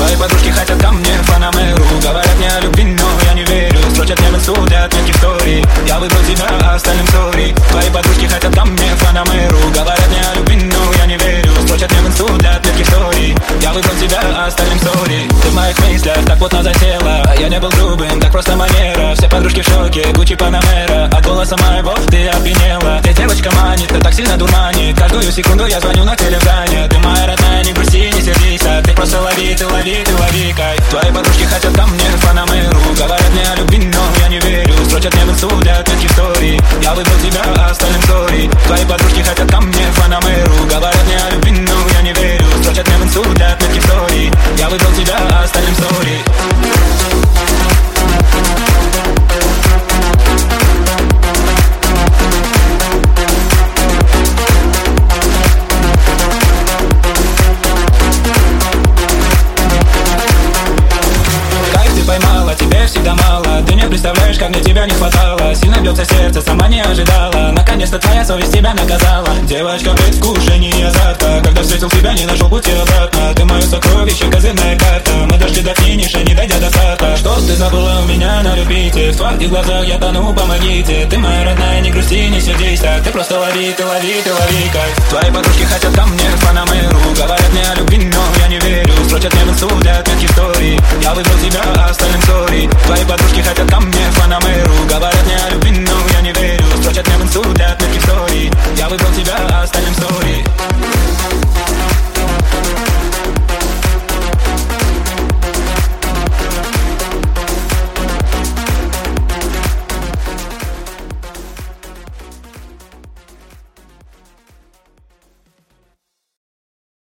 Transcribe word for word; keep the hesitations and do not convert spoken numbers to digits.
Твои подружки хотят ко мне фанамеру, говорят мне о любви, но я не верю. Строчат мне в инсту для отметки в стори, я выбрал тебя, а остальным сори. Твои подружки хотят ко мне фанамеру, говорят мне о любви, но я не верю. Строчат мне в инсту для отметки в стори, я выбрал тебя, а остальным сори. Ты в моих мыслях так плотно засела, я не был грубым, так просто манера. Все подружки в шоке, Гуччи Панамера, от голоса моего ты опьянела. Ты девочка манит, ты так сильно дурманит. Каждую секунду я звоню на телефоне. Ты моя родная, не грусти, не сердись, а ты просто лови, ты лови, ты лови кайф. Твои подружки хотят ко мне фанамеру, говорят мне о любви, но я не верю. Строчат мне в инсту для отметки в стори, я выбрал тебя, а остальным сори. Твои подружки хотят ко мне фанамеру, говорят мне о любви, но я не верю. Строчат мне в инсту для отметки в стори, я выбрал тебя, а остальным сори. Поймала, тебе всегда мало. Ты не представляешь, как мне тебя не хватало. Сильно бьется сердце, сама не ожидала. Наконец-то твоя совесть тебя наказала. Девочка, предвкушение азарта. Когда встретил тебя, не нашел пути обратно. Ты мое сокровище, козырная карта. Мы дошли до финиша, не дойдя до старта. Что ты забыла у меня на любите? В твоих глазах я тону, помогите. Ты моя родная, не грусти, не сердись так. Ты просто лови, ты лови, ты лови кайф. Твои подружки хотят ко мне фанамеру, говорят мне о любви, но я не верю. Строчат мне в инсту для отметки в стори, я выбрал тебя, а остальным сори. Твои подружки хотят ко мне фанамеру, говорят мне о любви, но я не верю. Строчат мне в инсту для отметки в стори, я выбрал тебя, а остальным сори.